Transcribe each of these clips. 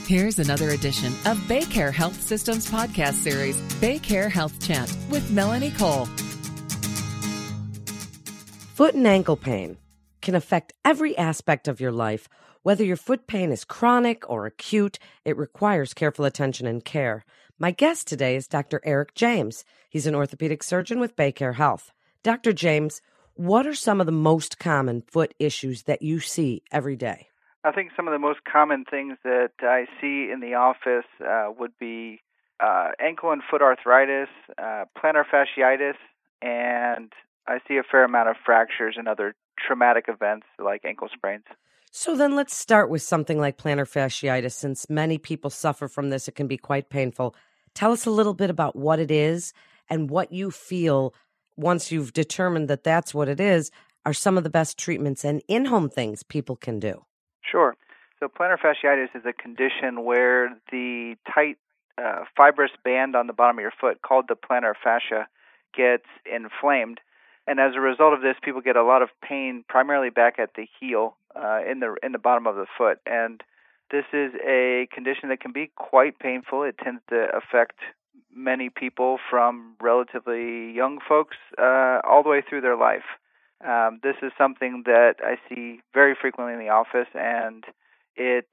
Here's another edition of BayCare Health Systems podcast series, BayCare Health Chat with Melanie Cole. Foot and ankle pain can affect every aspect of your life. Whether your foot pain is chronic or acute, it requires careful attention and care. My guest today is Dr. Eric James. He's an orthopedic surgeon with BayCare Health. Dr. James, what are some of the most common foot issues that you see every day? I think some of the most common things that I see in the office would be ankle and foot arthritis, plantar fasciitis, and I see a fair amount of fractures and other traumatic events like ankle sprains. So then let's start with something like plantar fasciitis. Since many people suffer from this, it can be quite painful. Tell us a little bit about what it is and what you feel once you've determined that that's what it is are some of the best treatments and in-home things people can do. Sure. So plantar fasciitis is a condition where the tight fibrous band on the bottom of your foot, called the plantar fascia, gets inflamed. And as a result of this, people get a lot of pain, primarily back at the heel, in the bottom of the foot. And this is a condition that can be quite painful. It tends to affect many people from relatively young folks all the way through their life. This is something that I see very frequently in the office, and it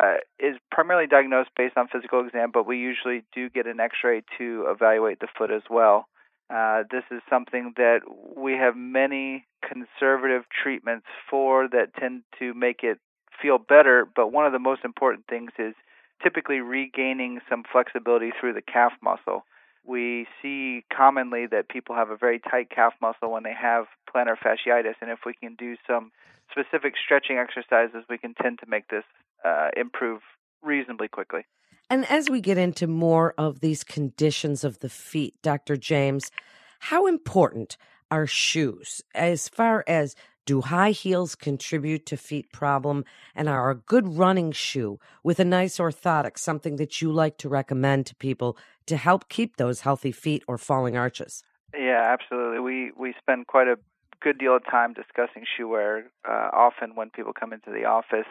is primarily diagnosed based on physical exam, but we usually do get an x-ray to evaluate the foot as well. This is something that we have many conservative treatments for that tend to make it feel better, but one of the most important things is typically regaining some flexibility through the calf muscle. We see commonly that people have a very tight calf muscle when they have plantar fasciitis, and if we can do some specific stretching exercises, we can tend to make this improve reasonably quickly. And as we get into more of these conditions of the feet, Dr. James, how important are shoes as far as do high heels contribute to feet problem, and are a good running shoe with a nice orthotic something that you like to recommend to people to help keep those healthy feet or falling arches? Yeah, absolutely. We spend quite a good deal of time discussing shoe wear often when people come into the office.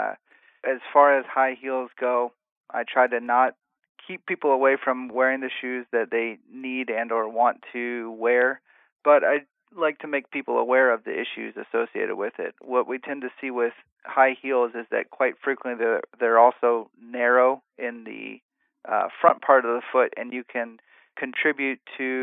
As far as high heels go, I try to not keep people away from wearing the shoes that they need and or want to wear, but I like to make people aware of the issues associated with it. What we tend to see with high heels is that quite frequently they're also narrow in the front part of the foot, and you can contribute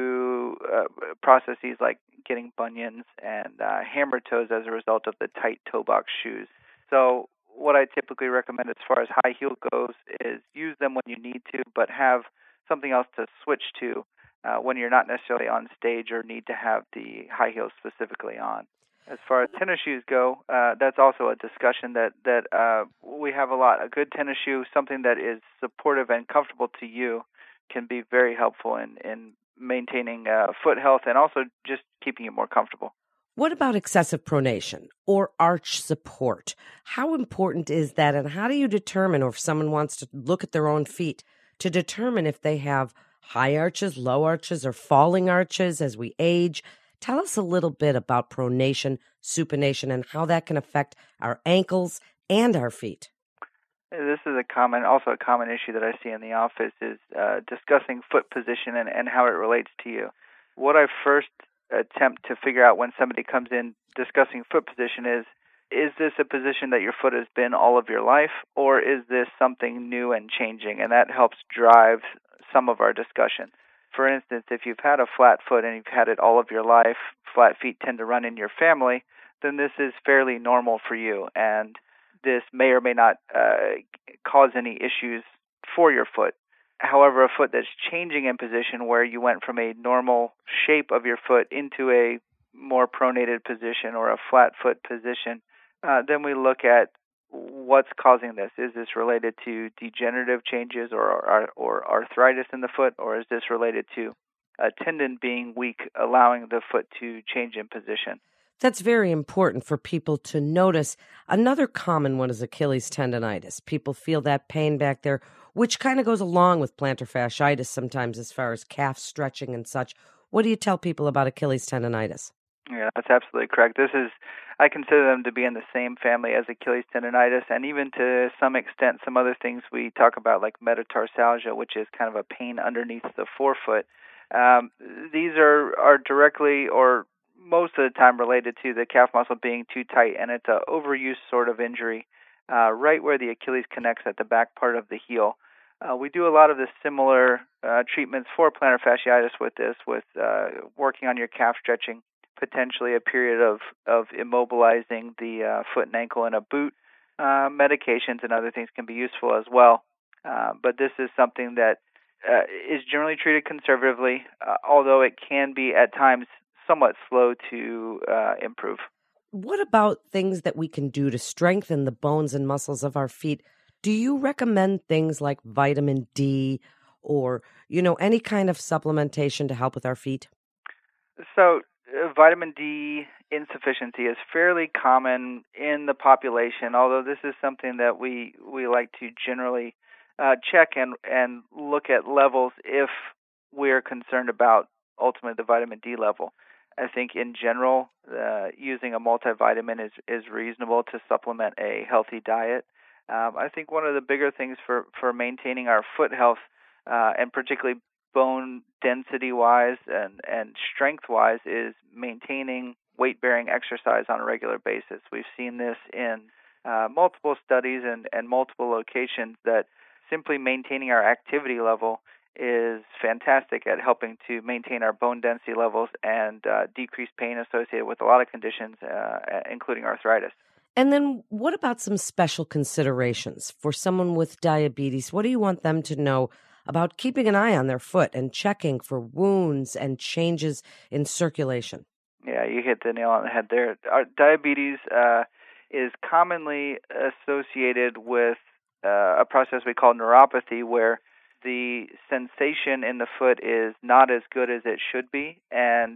to processes like getting bunions and hammer toes as a result of the tight toe box shoes. So what I typically recommend as far as high heel goes is use them when you need to, but have something else to switch to when you're not necessarily on stage or need to have the high heels specifically on. As far as tennis shoes go, that's also a discussion that we have a lot. A good tennis shoe, something that is supportive and comfortable to you, can be very helpful in maintaining foot health and also just keeping you more comfortable. What about excessive pronation or arch support? How important is that, and how do you determine, or if someone wants to look at their own feet, to determine if they have high arches, low arches, or falling arches as we age? Tell us a little bit about pronation, supination, and how that can affect our ankles and our feet. This is also a common issue that I see in the office is discussing foot position and how it relates to you. What I first attempt to figure out when somebody comes in discussing foot position is this a position that your foot has been all of your life, or is this something new and changing? And that helps drive some of our discussion. For instance, if you've had a flat foot and you've had it all of your life, flat feet tend to run in your family, then this is fairly normal for you, and this may or may not cause any issues for your foot. However, a foot that's changing in position where you went from a normal shape of your foot into a more pronated position or a flat foot position, then we look at what's causing this. Is this related to degenerative changes or arthritis in the foot, or is this related to a tendon being weak, allowing the foot to change in position? That's very important for people to notice. Another common one is Achilles tendonitis. People feel that pain back there, which kind of goes along with plantar fasciitis sometimes as far as calf stretching and such. What do you tell people about Achilles tendonitis? Yeah, that's absolutely correct. I consider them to be in the same family as Achilles tendonitis, and even to some extent, some other things we talk about, like metatarsalgia, which is kind of a pain underneath the forefoot. These are directly or most of the time related to the calf muscle being too tight, and it's an overuse sort of injury, right where the Achilles connects at the back part of the heel. We do a lot of the similar treatments for plantar fasciitis with this, with working on your calf stretching, potentially a period of immobilizing the foot and ankle in a boot. Medications and other things can be useful as well. But this is something that is generally treated conservatively, although it can be at times somewhat slow to improve. What about things that we can do to strengthen the bones and muscles of our feet? Do you recommend things like vitamin D or, any kind of supplementation to help with our feet? So vitamin D insufficiency is fairly common in the population, although this is something that we like to generally check and look at levels if we're concerned about ultimately the vitamin D level. I think in general, using a multivitamin is reasonable to supplement a healthy diet. I think one of the bigger things for maintaining our foot health, and particularly bone density-wise and strength-wise, is maintaining weight-bearing exercise on a regular basis. We've seen this in multiple studies and multiple locations that simply maintaining our activity level is fantastic at helping to maintain our bone density levels and decrease pain associated with a lot of conditions, including arthritis. And then what about some special considerations for someone with diabetes? What do you want them to know about keeping an eye on their foot and checking for wounds and changes in circulation? Yeah, you hit the nail on the head there. Our diabetes is commonly associated with a process we call neuropathy, where the sensation in the foot is not as good as it should be, and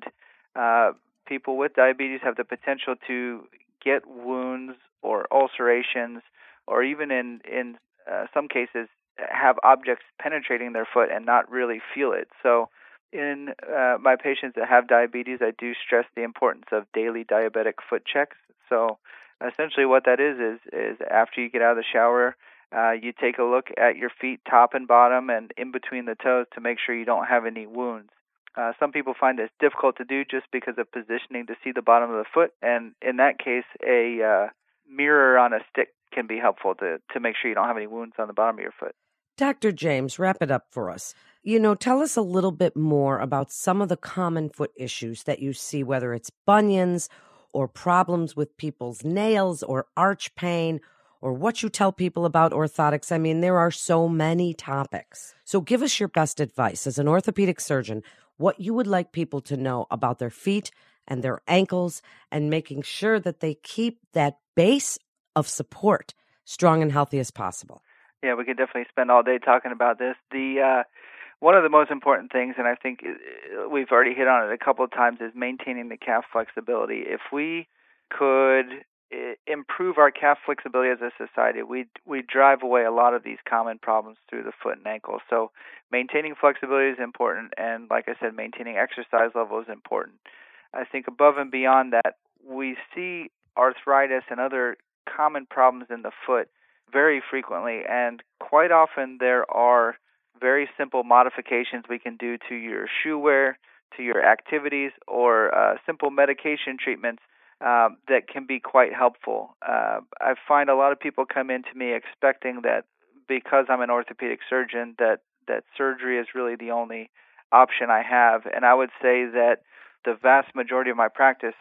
people with diabetes have the potential to get wounds or ulcerations, or even in some cases have objects penetrating their foot and not really feel it. So in my patients that have diabetes, I do stress the importance of daily diabetic foot checks. So essentially what that is after you get out of the shower, you take a look at your feet, top and bottom, and in between the toes to make sure you don't have any wounds. Some people find this difficult to do just because of positioning to see the bottom of the foot, and in that case, a mirror on a stick can be helpful to make sure you don't have any wounds on the bottom of your foot. Dr. James, wrap it up for us. Tell us a little bit more about some of the common foot issues that you see, whether it's bunions or problems with people's nails or arch pain, or what you tell people about orthotics. I mean, there are so many topics. So give us your best advice as an orthopedic surgeon, what you would like people to know about their feet and their ankles, and making sure that they keep that base of support strong and healthy as possible. Yeah, we could definitely spend all day talking about this. One of the most important things, and I think we've already hit on it a couple of times, is maintaining the calf flexibility. If we could improve our calf flexibility as a society, we drive away a lot of these common problems through the foot and ankle. So maintaining flexibility is important, and like I said, maintaining exercise level is important. I think above and beyond that, we see arthritis and other common problems in the foot very frequently, and quite often there are very simple modifications we can do to your shoe wear, to your activities, or simple medication treatments that can be quite helpful. I find a lot of people come in to me expecting that because I'm an orthopedic surgeon that surgery is really the only option I have, and I would say that the vast majority of my practice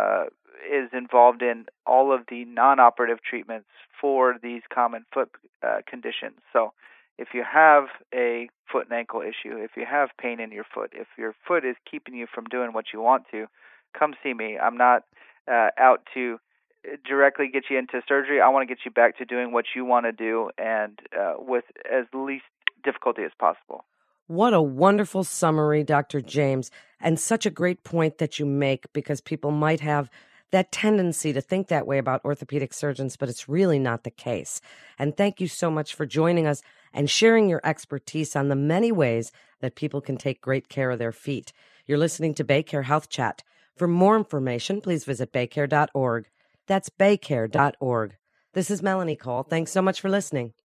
is involved in all of the non-operative treatments for these common foot conditions. So if you have a foot and ankle issue, if you have pain in your foot, if your foot is keeping you from doing what you want to, come see me. I'm not out to directly get you into surgery. I want to get you back to doing what you want to do, and with as least difficulty as possible. What a wonderful summary, Dr. James, and such a great point that you make, because people might have that tendency to think that way about orthopedic surgeons, but it's really not the case. And thank you so much for joining us and sharing your expertise on the many ways that people can take great care of their feet. You're listening to BayCare Health Chat. For more information, please visit baycare.org. That's baycare.org. This is Melanie Cole. Thanks so much for listening.